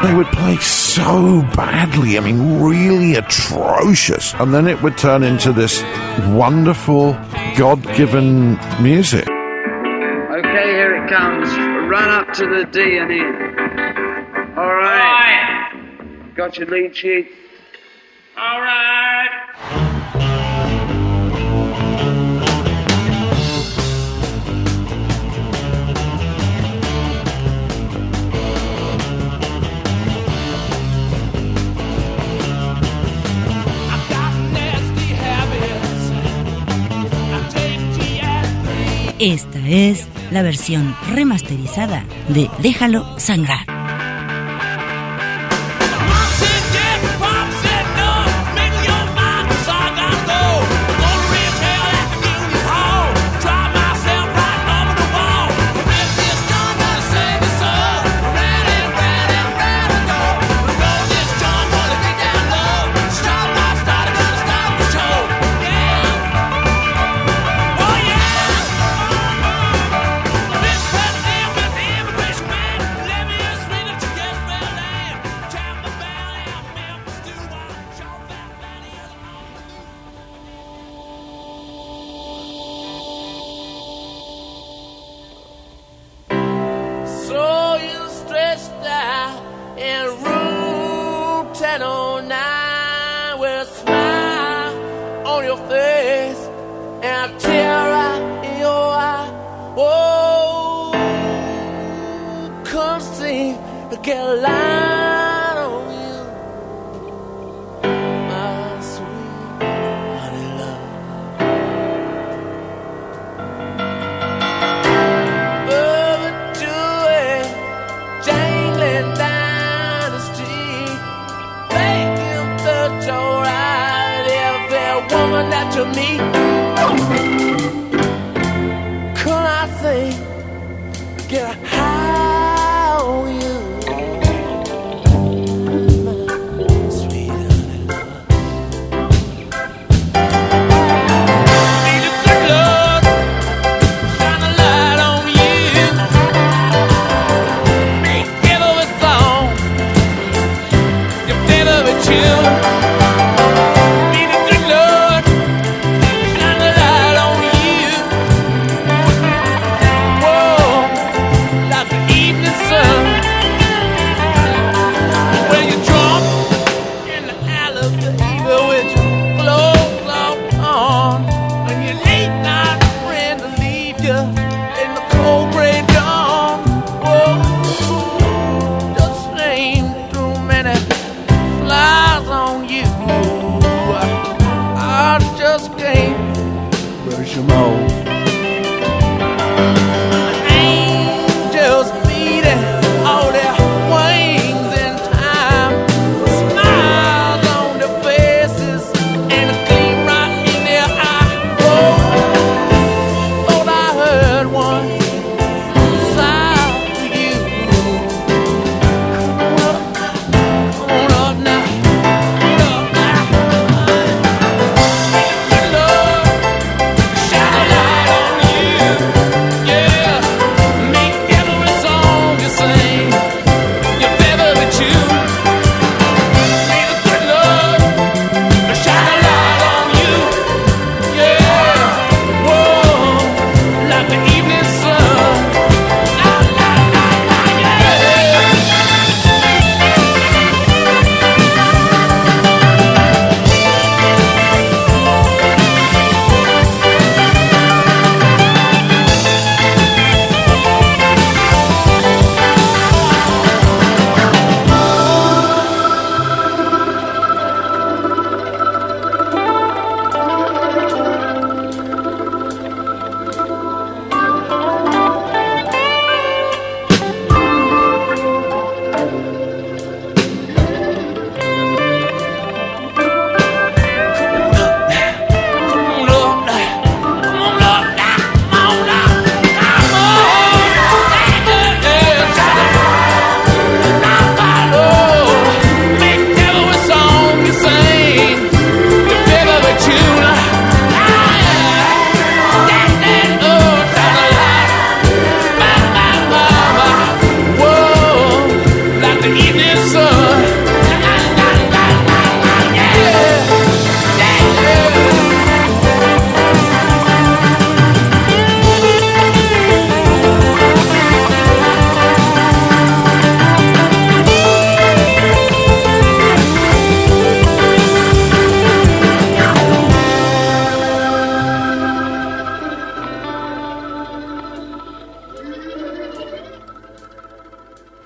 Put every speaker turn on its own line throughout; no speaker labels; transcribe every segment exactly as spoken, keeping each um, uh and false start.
They would play so badly, I mean, really atrocious. And then it would turn into this wonderful, God-given music.
Okay, here it comes. Run up to the D and E. All right. All right. Got your lead sheet? All right.
Esta es la versión remasterizada de Déjalo Sangrar.
Get a line on you, my sweet honey love. Moving to it, jangling down the street, making the door right every woman that you meet. Could I say, get a high on you? Like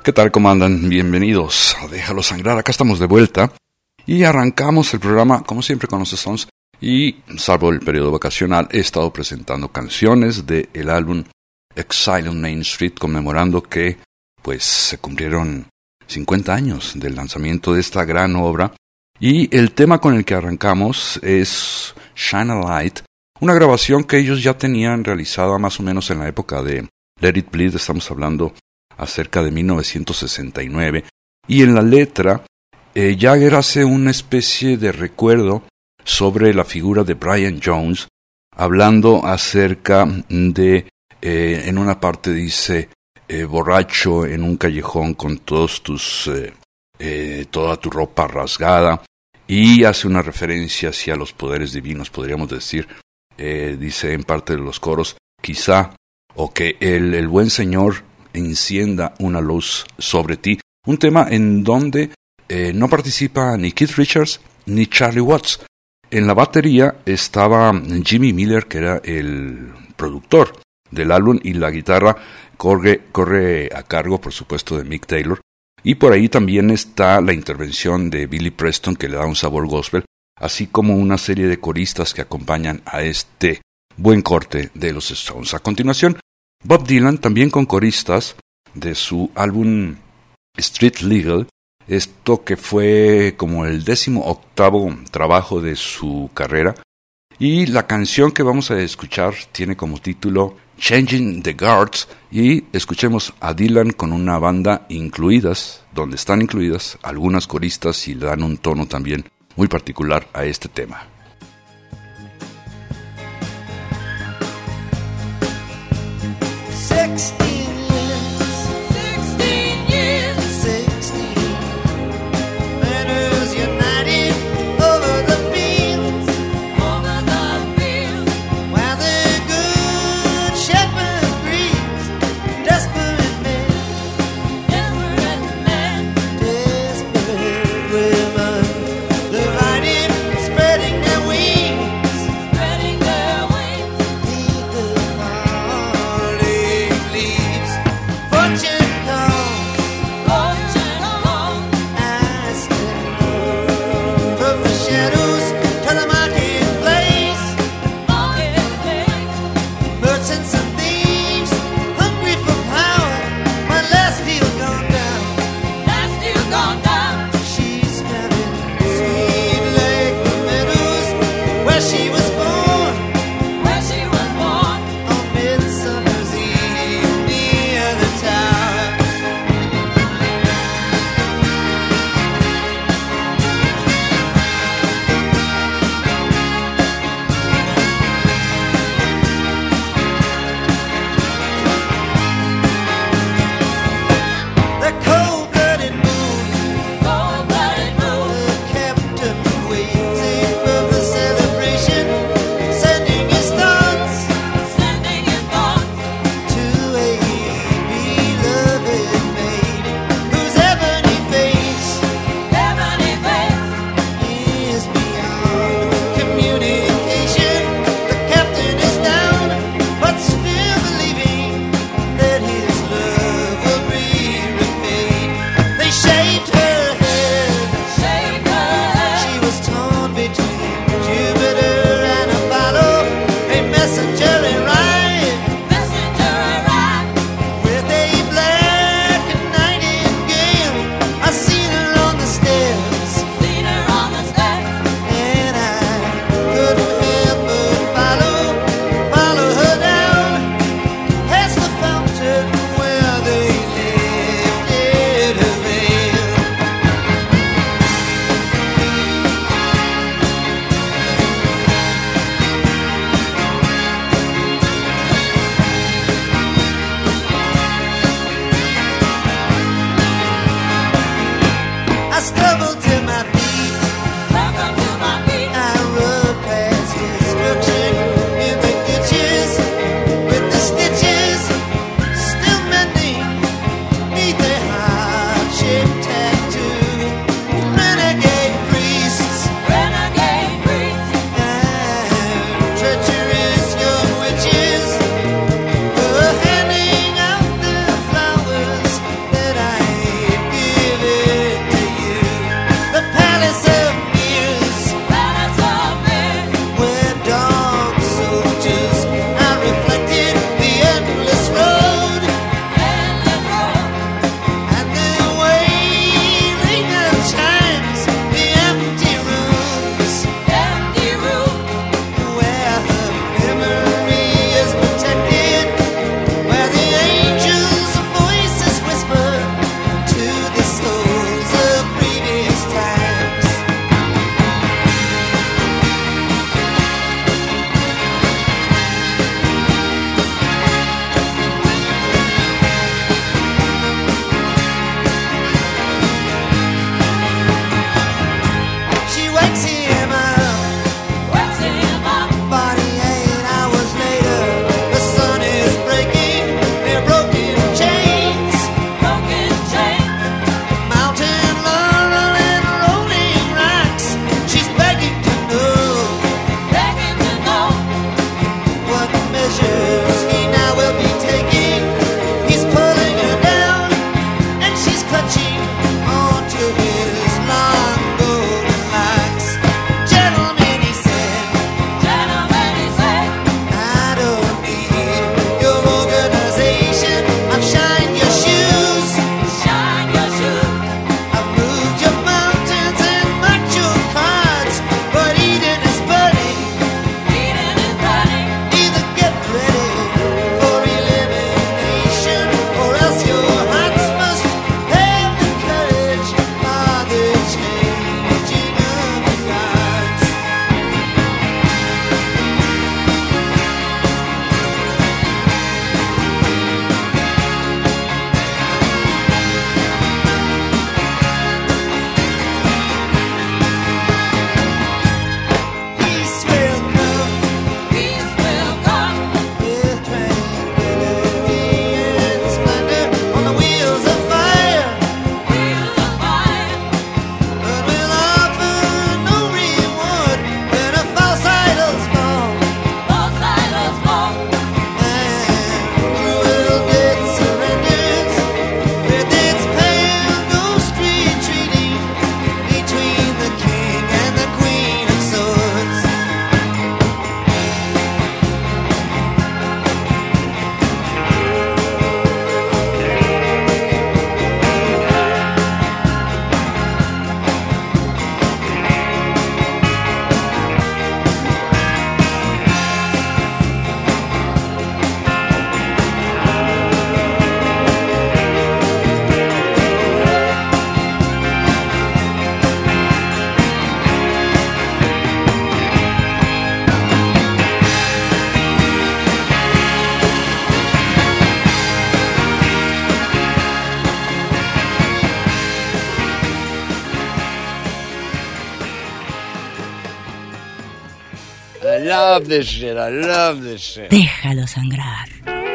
¿Qué tal? ¿Cómo andan? Bienvenidos a Déjalo Sangrar. Acá estamos de vuelta y arrancamos el programa, como siempre, con los Stones. Y, salvo el periodo vacacional, he estado presentando canciones del álbum Exile on Main Street, conmemorando que pues se cumplieron cincuenta años del lanzamiento de esta gran obra. Y el tema con el que arrancamos es Shine a Light, una grabación que ellos ya tenían realizada más o menos en la época de Let It Bleed. Estamos hablando acerca de mil novecientos sesenta y nueve, y en la letra eh, Jagger hace una especie de recuerdo sobre la figura de Brian Jones, hablando acerca de, eh, en una parte dice, eh, borracho en un callejón con todos tus, eh, eh, toda tu ropa rasgada, y hace una referencia hacia los poderes divinos, podríamos decir, eh, dice en parte de los coros, quizá, o que el, el buen Señor encienda una luz sobre ti, un tema en donde eh, no participa ni Keith Richards ni Charlie Watts. En la batería estaba Jimmy Miller, que era el productor del álbum, y la guitarra corre, corre a cargo, por supuesto, de Mick Taylor. Y por ahí también está la intervención de Billy Preston, que le da un sabor gospel, así como una serie de coristas que acompañan a este buen corte de los Stones. A continuación, Bob Dylan, también con coristas, de su álbum Street Legal, esto que fue como el décimo octavo trabajo de su carrera, y la canción que vamos a escuchar tiene como título Changing the Guards, y escuchemos a Dylan con una banda incluidas, donde están incluidas algunas coristas y le dan un tono también muy particular a este tema.
That I love this shit. I love this shit.
Déjalo sangrar.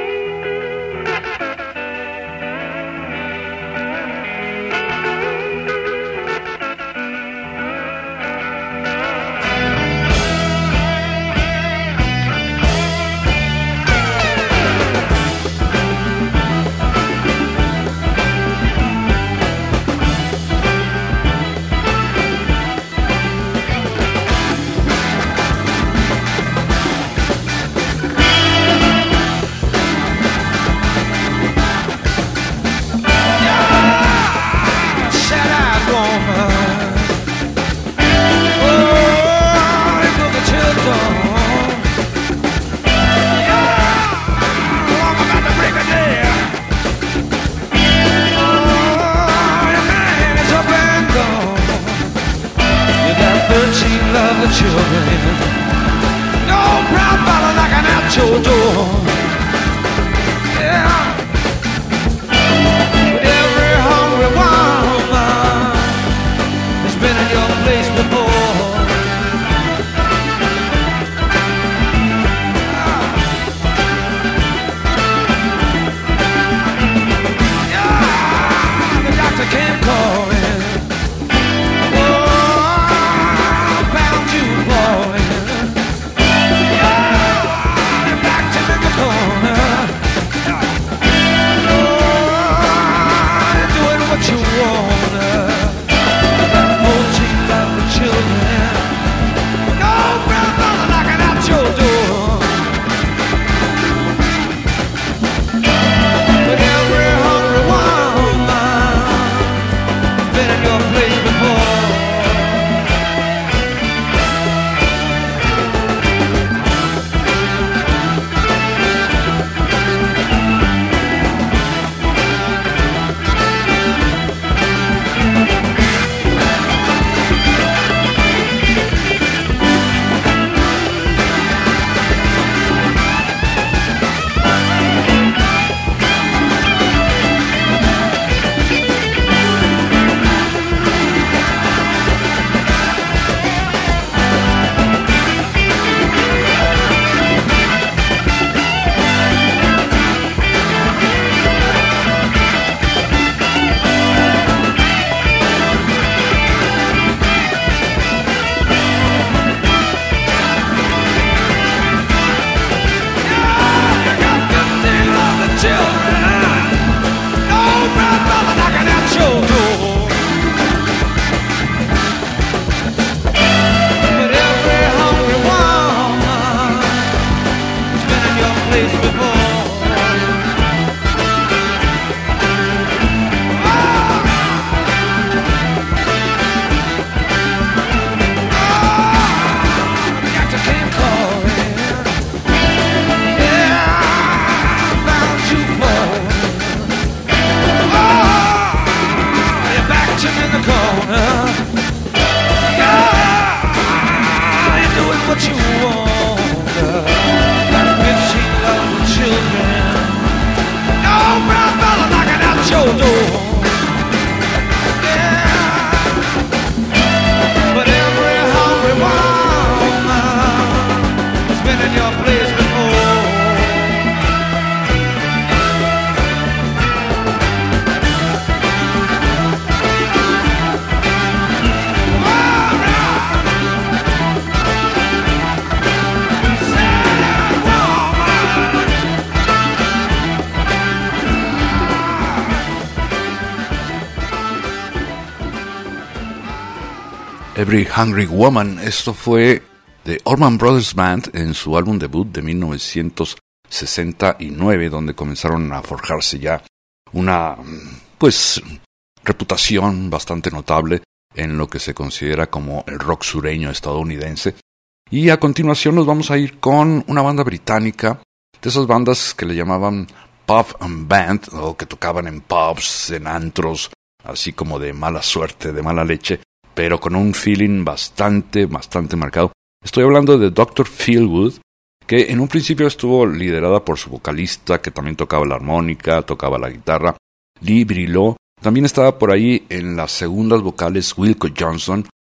Every Hungry Woman, esto fue de Allman Brothers Band en su álbum debut de mil novecientos sesenta y nueve, donde comenzaron a forjarse ya una, pues, reputación bastante notable en lo que se considera como el rock sureño estadounidense. Y a continuación nos vamos a ir con una banda británica, de esas bandas que le llamaban pub and band, o que tocaban en pubs, en antros, así como de mala suerte, de mala leche, pero con un feeling bastante, bastante marcado. Estoy hablando de doctor Feelgood, que en un principio estuvo liderada por su vocalista, que también tocaba la armónica, tocaba la guitarra, Lee Brillo. También estaba por ahí en las segundas vocales Wilco Johnson,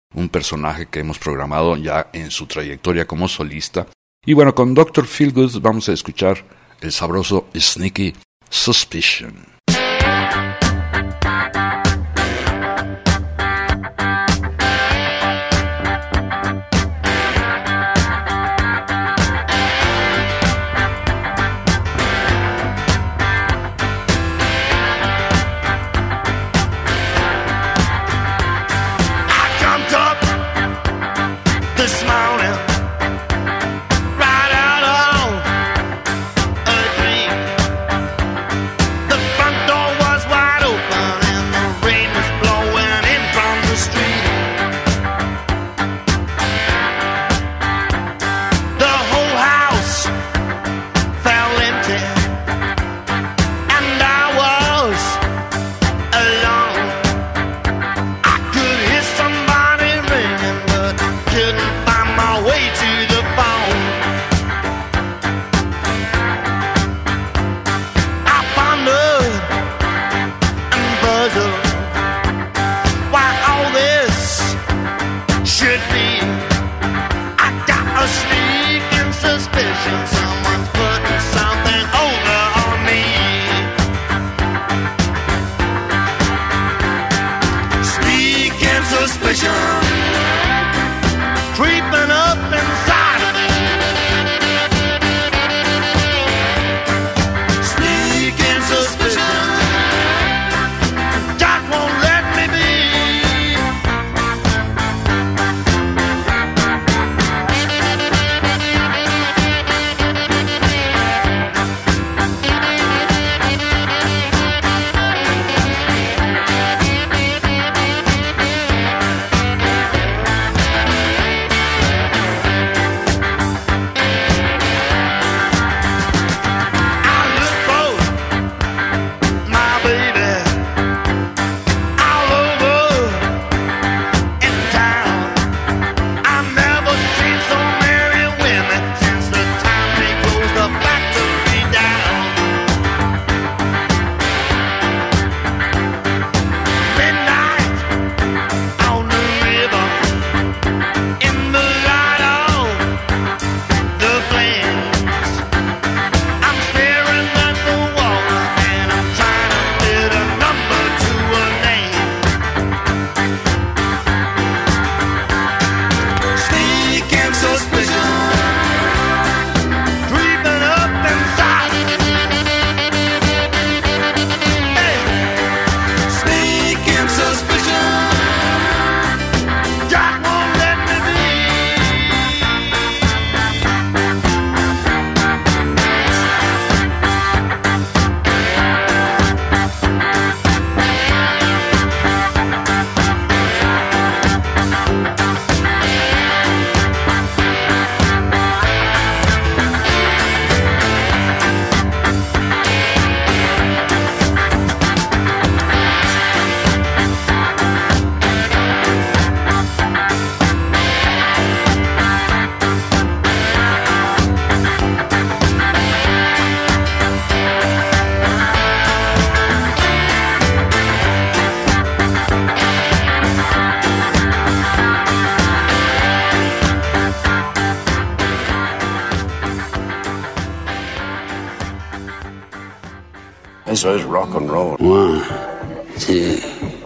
un personaje que hemos programado ya en su trayectoria como solista. Y bueno, con doctor Feelgood vamos a escuchar el sabroso Sneaky Suspicion.
Eso es rock and roll.
One, two.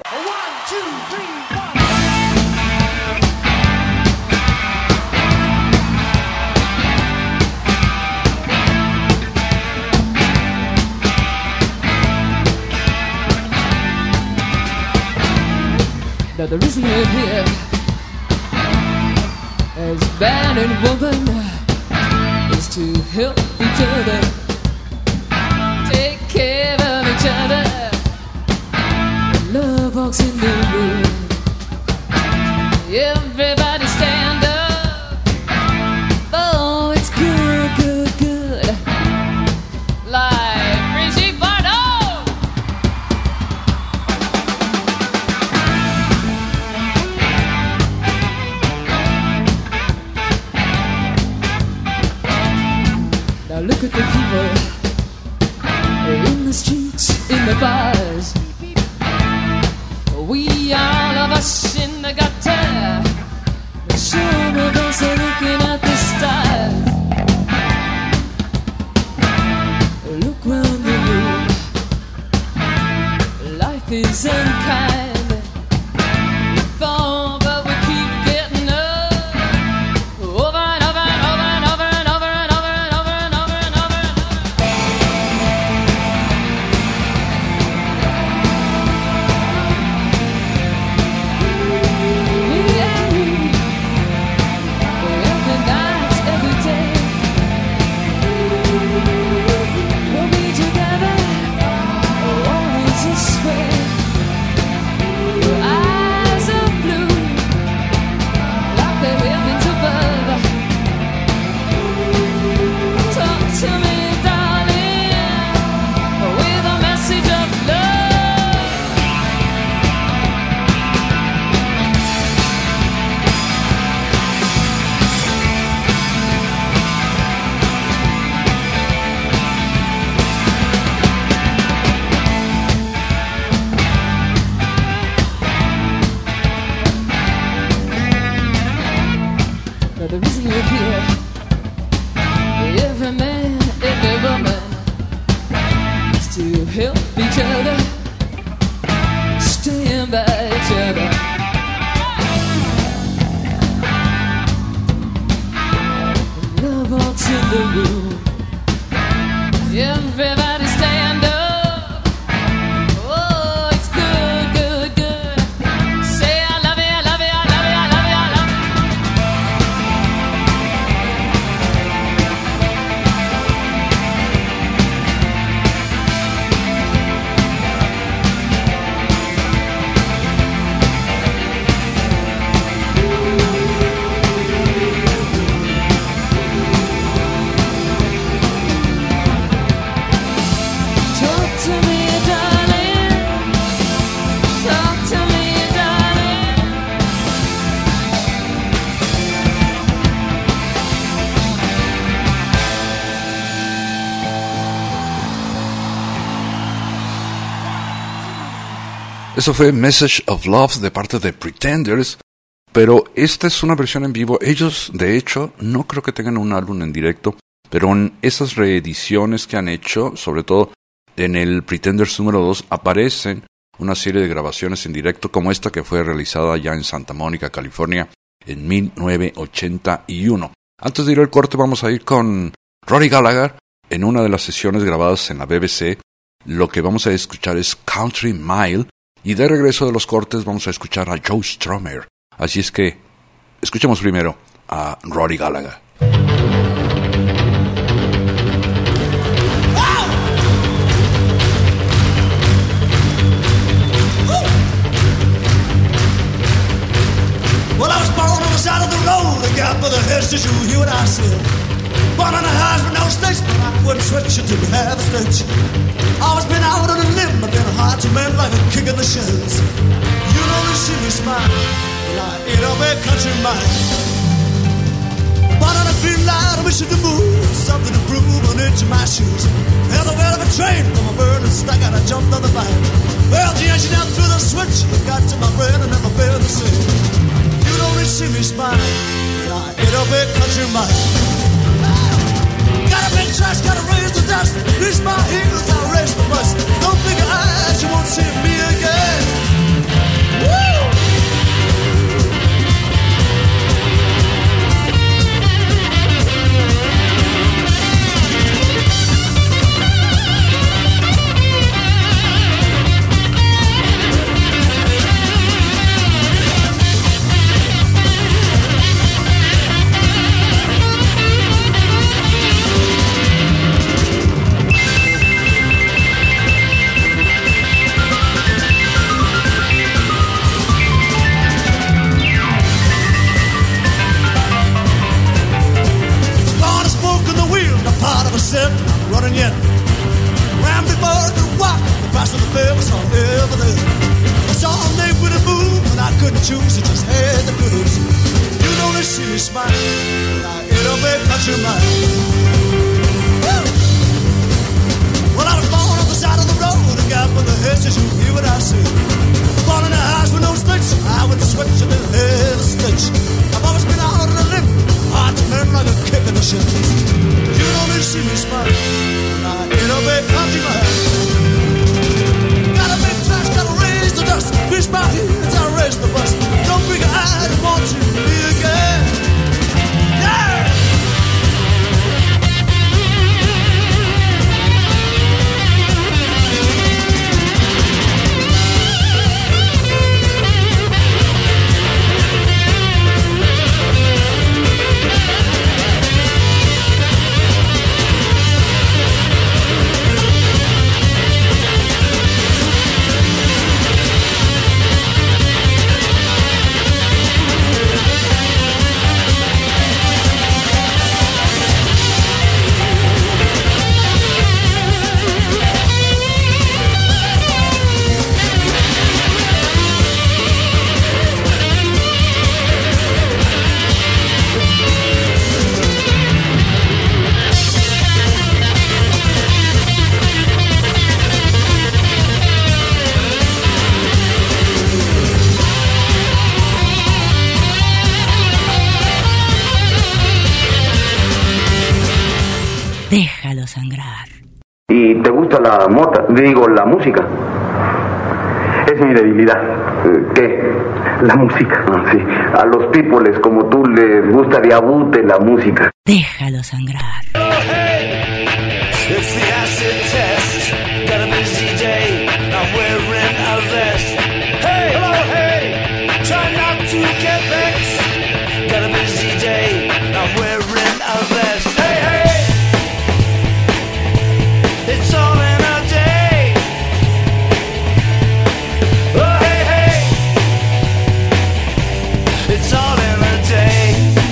Now the reason we're here as man and woman is to help each other, take care of each other. Love walks in the room. Everybody stand up. Oh, it's good, good, good. Like Brigitte Bardot. Now look at the people in the streets, in the bars. We is unkind. We fall, but we keep getting up. Over and over and over and over and over and over and over and over and over and over. Me and you, every night, every day. We'll be together, always this way. Your eyes are blue, like the heavens above. Talk to me, darling, with a message of love. Now the reason we're here, every man, every woman, is to help each other, stand by each other. Love walks in the room. Everybody stand up. Oh, it's good, good, good. Say I love you, I love you, I love you, I love you, I love you. Talk to me, darling. Talk to me, darling.
Eso fue Message of Love de parte de Pretenders, pero esta es una versión en vivo. Ellos, de hecho, no creo que tengan un álbum en directo, pero en esas reediciones que han hecho, sobre todo en el Pretenders número dos, aparecen una serie de grabaciones en directo como esta que fue realizada ya en Santa Mónica, California, en mil novecientos ochenta y uno. Antes de ir al corte vamos a ir con Rory Gallagher en una de las sesiones grabadas en la B B C. Lo que vamos a escuchar es Country Mile, y de regreso de los cortes vamos a escuchar a Joe Strummer. Así es que escuchemos primero a Rory Gallagher.
Well, I was born on the side of the road, a gap of the hedge to you hear what I said. Born on the highs with no snakes, but I wouldn't switch until we have a stitch. Always been out on a limb, I've been hard to mend like a kick in the shins. You know they see me smile, well, I ain't a big country man. Born on a green light, I'm wishing to move, something to prove on into my shoes. Held the well of a train, from a burning stack, and I jumped on the vine. Well, the engine out through the switch, it got to my brain, I never failed to sing. You don't really see me smile, well, I ain't a big country man. Got a big trash, gotta raise the dust. Reach my heels, I'll raise the bus. Don't blink your eyes, you won't see me again. Woo! I'm running yet. Ran before the walk, the price of the bill was all ever there. I saw a name with a move, and I couldn't choose, it just had the blues. You don't see me smile, I ain't a big country man. Woo! Well, I was born on the side of the road, a gap in the hedges, you hear what I say. Born in a house with no sticks, I went to switch and then had a stitch. I've always been out on a limb, hard to mend like a kick in the shins. You don't even see me smile, I ain't a big country man. Got a big trash, got a ring.
Déjalo sangrar.
¿Y te gusta la mota? Digo, la música. Es mi debilidad. ¿Qué? La música. Ah, sí. A los pípoles como tú les gusta de abute la música.
Déjalo sangrar.
Oh, hey, it's the acid test. Got a busy day. I'm wearing a vest. Hey, hello, hey. Try not to get vexed. Got a busy day. I'm wearing a vest. Hey, hey. It's all in a day. Oh, hey, hey. It's all in a day.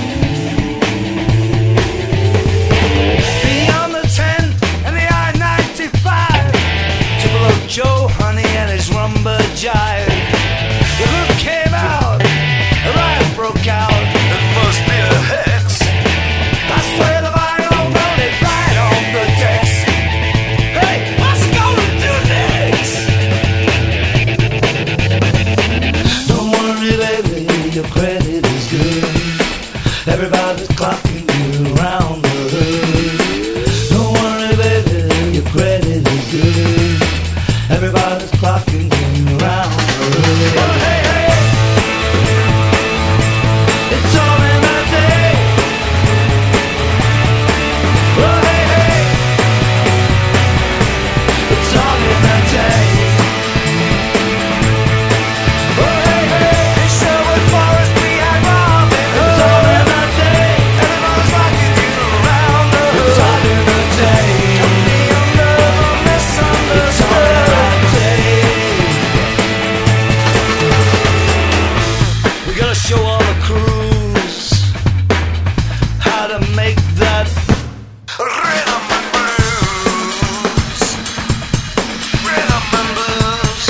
Beyond the ten and the I ninety-five, to below Joe Honey and his rumba jive. The hook came out, a riot broke out. It must be a hex. I swear the vinyl loaded right on the desk. Hey, what's it gonna do next? Don't worry, baby, your credit is good. Everybody's clocking you around the hood. Don't worry, baby, your credit is good. Everybody's clocking you around the hood. Oh, hey, hey. It's all in a day. Oh, hey, hey. It's all in a day. Oh, hey, hey. In Sherwood Forest we had Robin Hood. It's all in a day. Everybody's rocking you around the hood. It's all in a day. Don't be under the misunderstood. It's all in a day. We gotta show all the crews how to make that rhythm and blues. Rhythm and blues.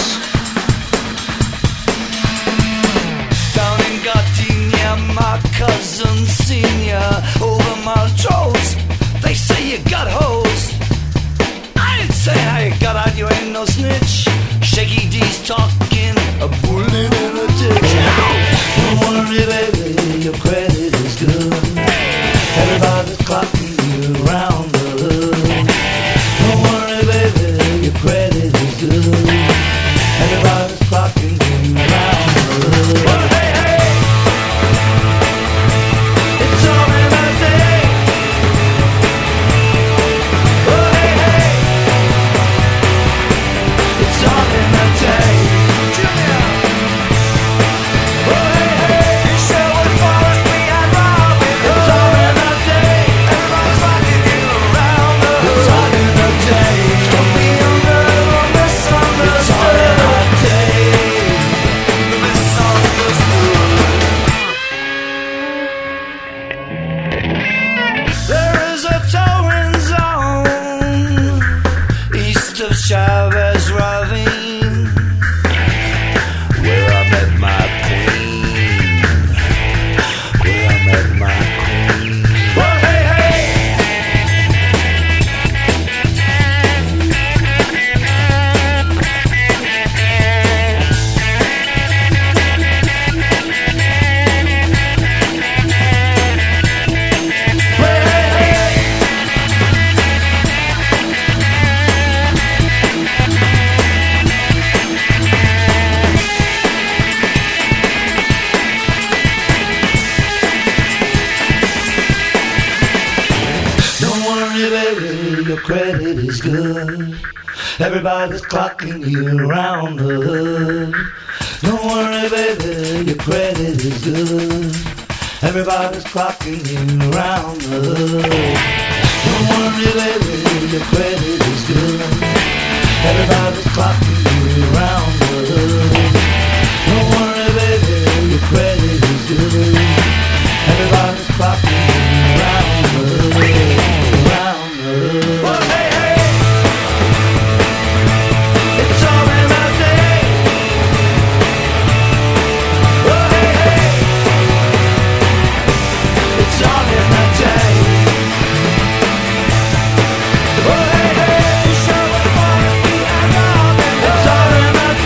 Down in Gardenia, my cousin senior over my toes. They say you got hoes. I ain't saying how you got out, you ain't no snitch. Shaky D's talking, a bullet in a ditch. Don't worry, baby, your credit is good. Everybody's clocking you around the hood. Don't worry, baby, your credit is good. Everybody's clocking you around the hood. Oh, hey, hey. It's all in a day. Oh, hey, hey. It's all in a day. Junior. Oh, hey, hey. In Sherwood Forest we had Robin Hood. It's all in a day. Everybody's rocking you around the hood. It's all in a day. Don't be under the misunderstood. It's all in a day. The misunderstood. There is a towing zone east of Chavez Ravine, where I met my queen. Where I met my queen. Oh, hey, hey. Hey, hey, hey. Don't worry, baby, your credit is good. Everybody's clocking you around the hood. Don't worry, baby, your credit is good. Everybody's clocking you around the hood. Don't worry, baby, your credit is good. Everybody's clocking you around the hood. Don't worry, baby, your credit is good. Everybody's clocking you around the hood. Around the hood. Oh, hey, hey. It's all in a day. Oh, hey, hey. It's all in a day. Oh, hey, hey. In Sherwood Forest we had Robin Hood. It's all in a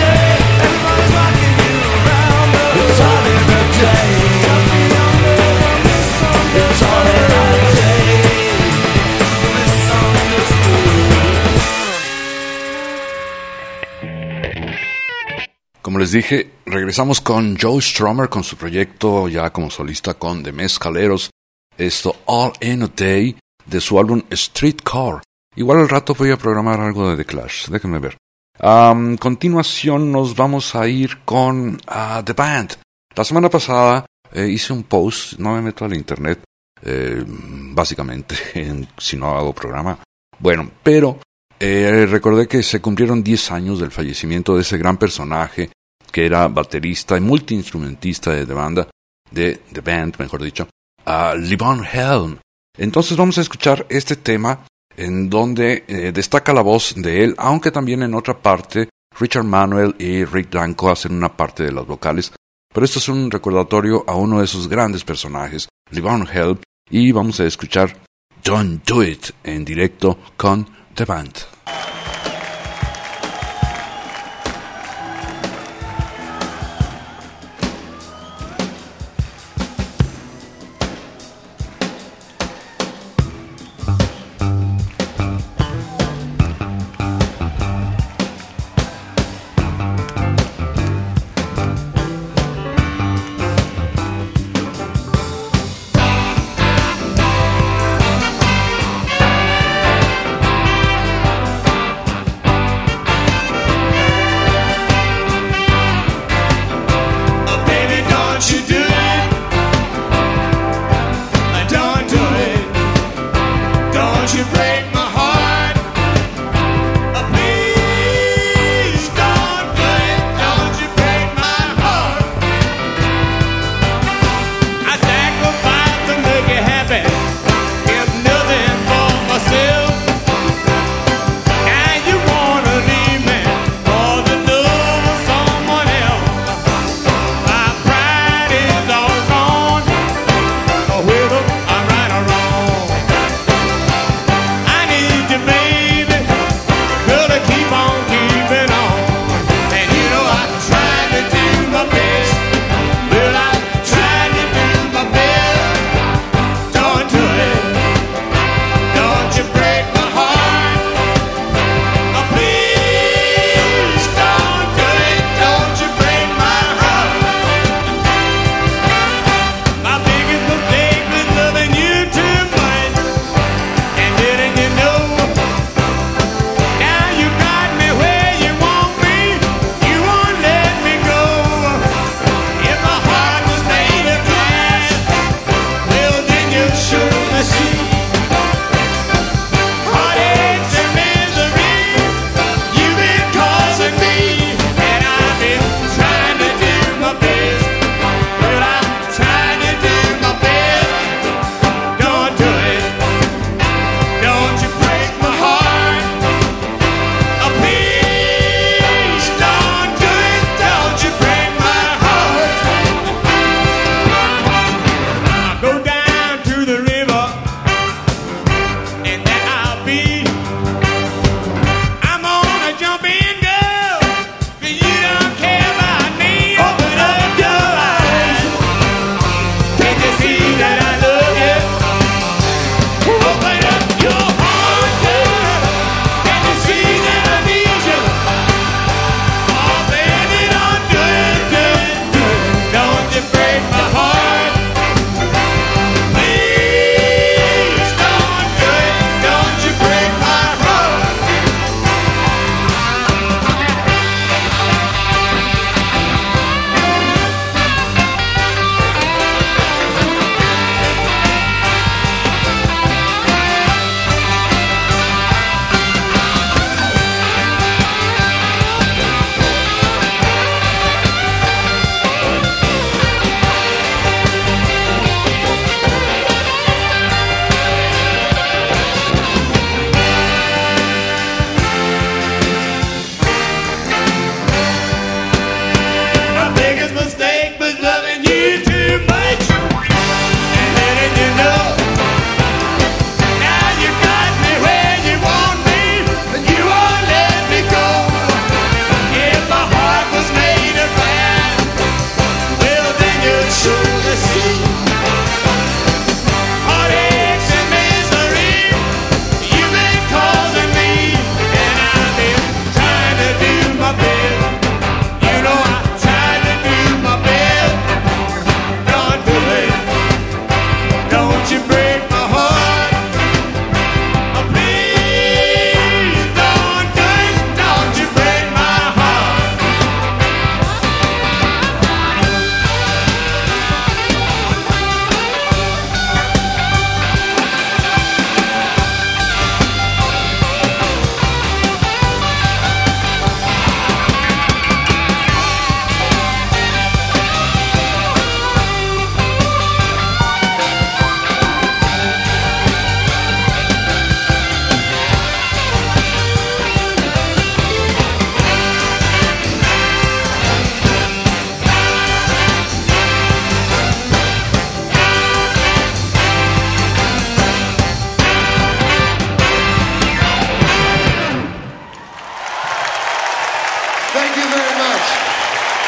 Como les dije, regresamos con Joe Strummer con su proyecto ya como solista con The Mezcaleros. Esto All in a Day de su álbum Streetcar. Igual al rato voy a programar algo de The Clash, déjenme ver. A um, continuación nos vamos a ir con uh, The Band. La semana pasada eh, hice un post, no me meto al internet, eh, básicamente, en, si no hago programa. Bueno, pero eh, recordé que se cumplieron diez años del fallecimiento de ese gran personaje que era baterista y multiinstrumentista de, de banda, de The Band, mejor dicho, a uh, Levon Helm. Entonces vamos a escuchar este tema en donde eh, destaca la voz de él, aunque también en otra parte Richard Manuel y Rick Danko hacen una parte de las vocales. Pero esto es un recordatorio a uno de sus grandes personajes, Levon Helm, y vamos a escuchar Don't Do It en directo con The Band.
Don't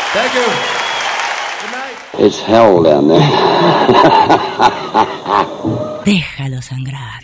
Thank you.
It's hell down there.
Déjalo sangrar.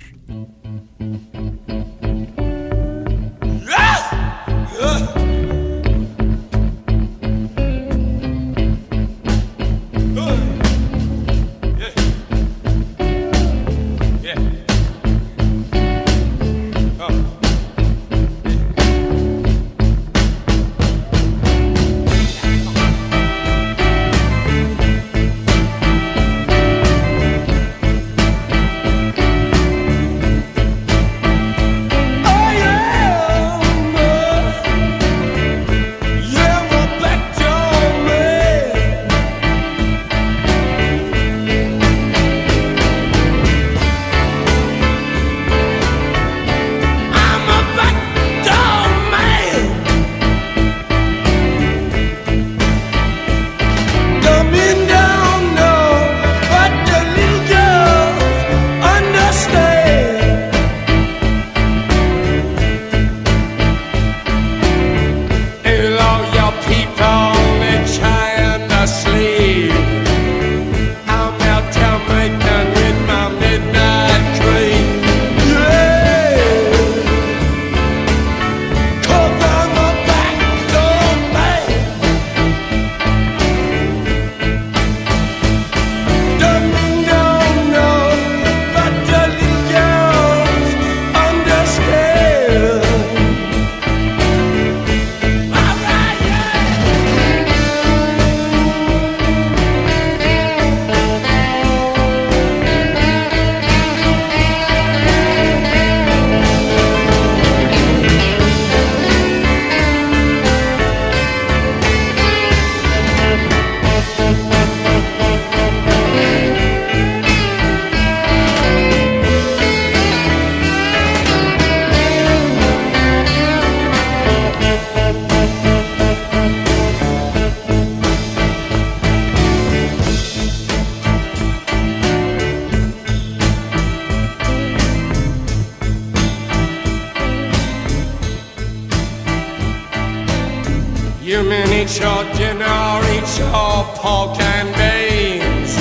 You mean eat your dinner, eat your pork and beans.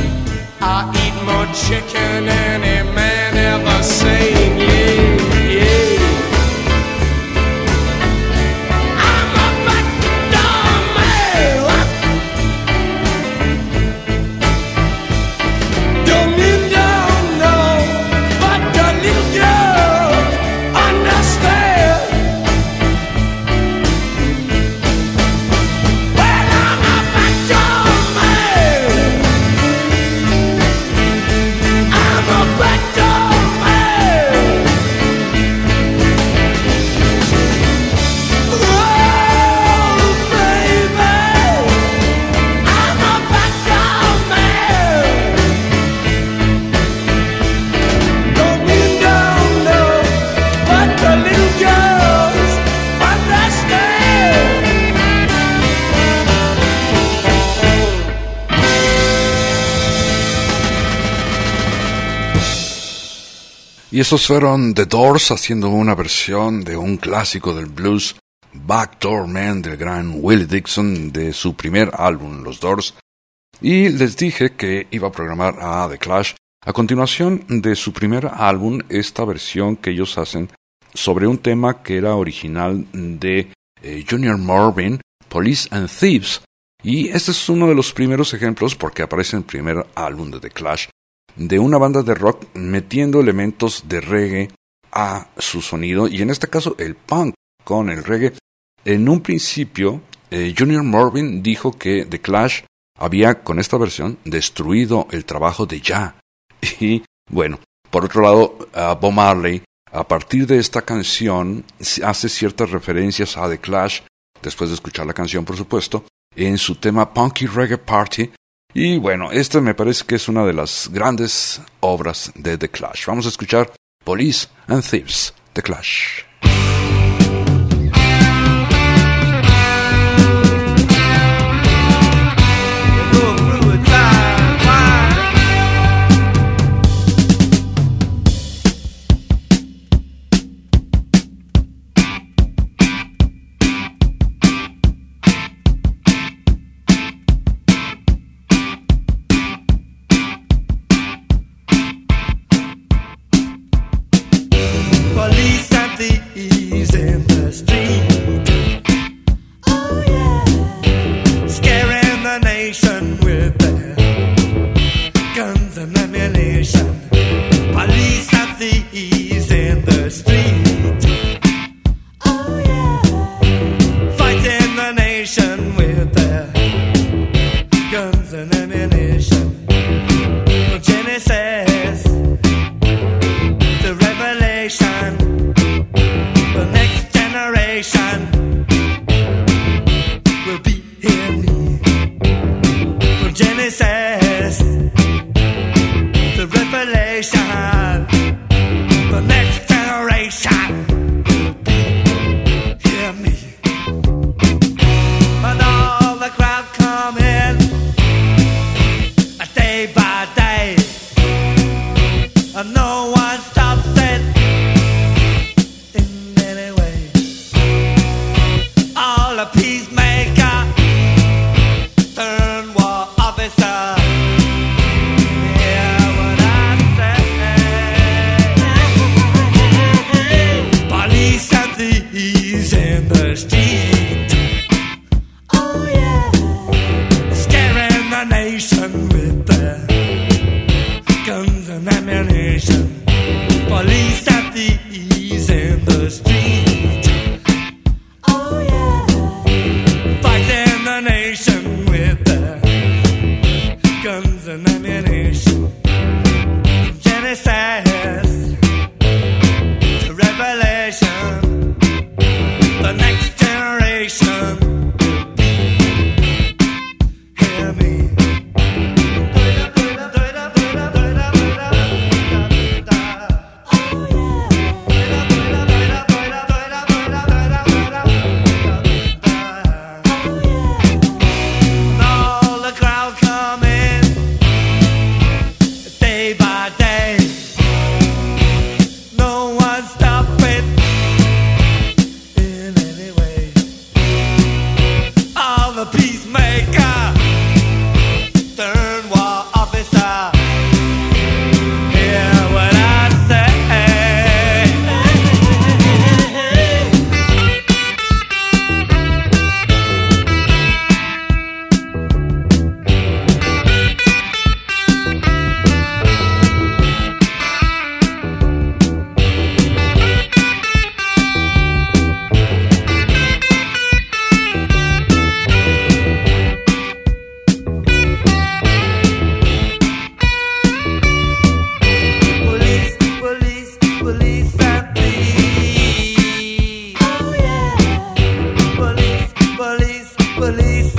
I eat more chicken than any man ever seen. Yeah, yeah. I'm a backdoor man. Don't mean don't know, but the little girls understand. Well, I'm a backdoor man. I'm a backdoor man. Oh, baby, I'm a backdoor man. Don't mean don't know, but the little girls understand.
Y esos fueron The Doors haciendo una versión de un clásico del blues, Backdoor Man, del gran Willie Dixon, de su primer álbum, Los Doors. Y les dije que iba a programar a The Clash a continuación de su primer álbum, esta versión que ellos hacen sobre un tema que era original de eh, Junior Murvin, Police and Thieves. Y este es uno de los primeros ejemplos, porque aparece en el primer álbum de The Clash, de una banda de rock metiendo elementos de reggae a su sonido, y en este caso el punk con el reggae. En un principio, eh, Junior Murvin dijo que The Clash había, con esta versión, destruido el trabajo de Ya. Y bueno, por otro lado, uh, Bob Marley, a partir de esta canción, hace ciertas referencias a The Clash, después de escuchar la canción, por supuesto, en su tema Punky Reggae Party. Y bueno, esta me parece que es una de las grandes obras de The Clash. Vamos a escuchar Police and Thieves, The Clash.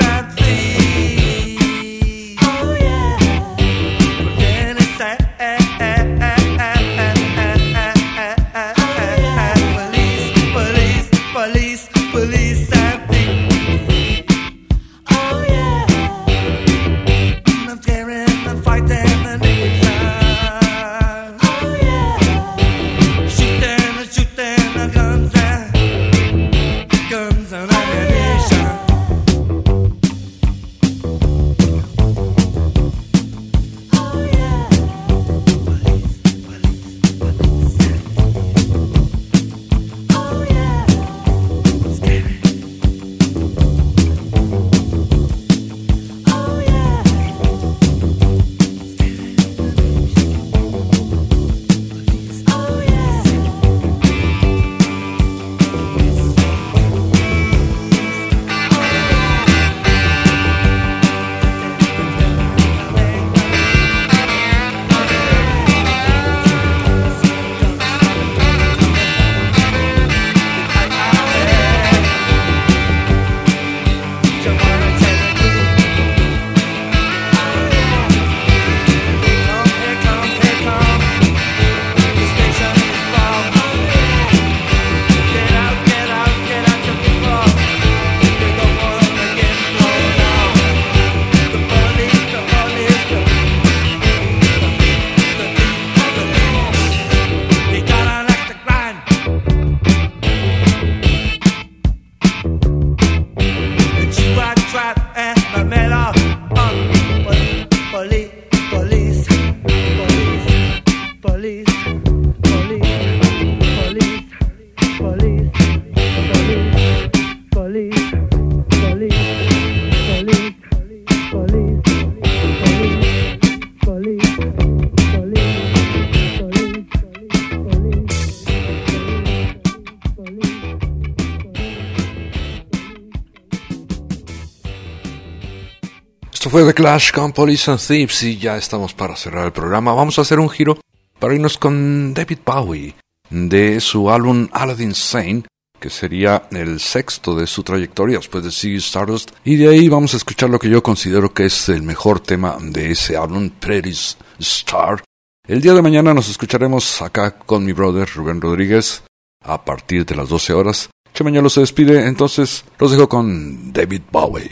Fue The Clash con Police and Thieves y ya estamos para cerrar el programa. Vamos a hacer un giro para irnos con David Bowie de su álbum Aladdin Sane, que sería el sexto de su trayectoria después de Ziggy Stardust, y de ahí vamos a escuchar lo que yo considero que es el mejor tema de ese álbum, Pretty Star. El día de mañana nos escucharemos acá con mi brother Rubén Rodríguez a partir de las doce horas. Chemañolo se despide, entonces los dejo con David Bowie.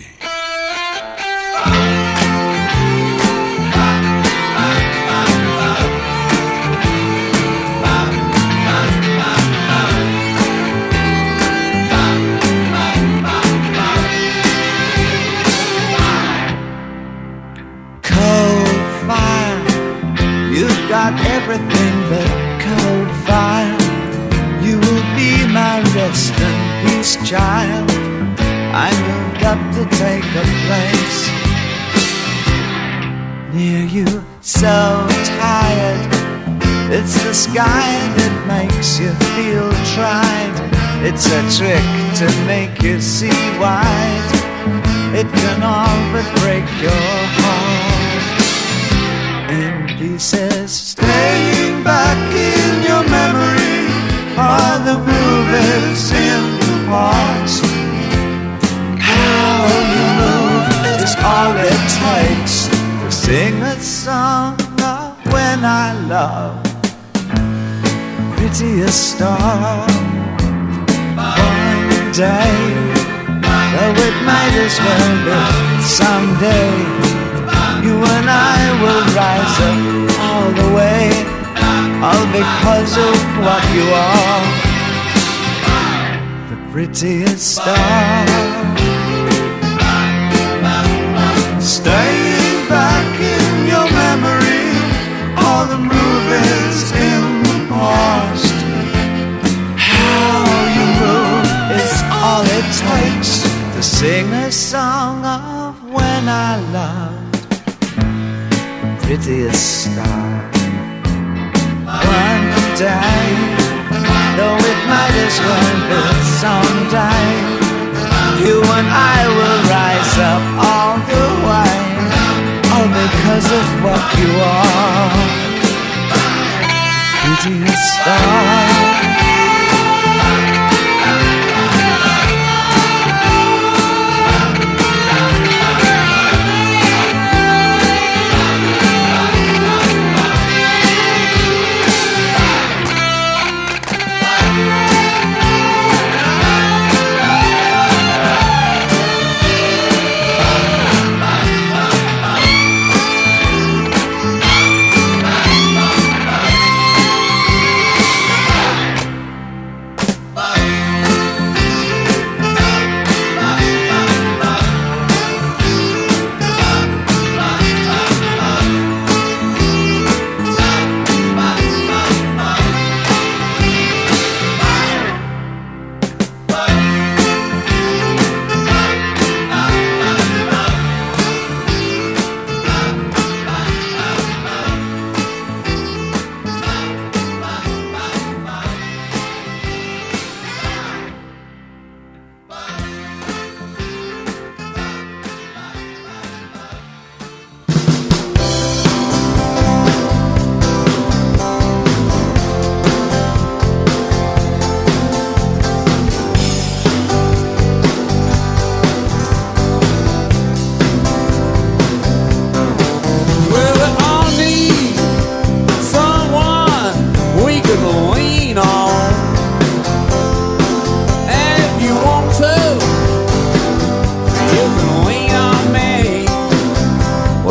You've got everything but cold fire. You will be my rest and peace, child. I moved up to take a place near you, so tired. It's the sky that makes you feel tried. It's a trick to make you see white. It can all but break your heart in pieces. Staying back in your memory are the movies in the past. How you move is all it takes to sing a song of when I love prettiest star. One day, though it might as well be someday, you and I will rise up all the way, all because of what you are, the prettiest star. Staying back in your memory, all the movies in the past. How you move is all it takes to sing a song of when I loved prettiest star. One day, though it might as well be someday, you and I will rise up all the way, all because of what you are, prettiest star.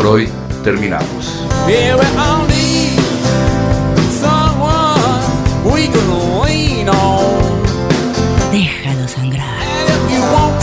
Por hoy terminamos.
Yeah, we all need someone we can lean on.
Déjalo sangrar.
And if you want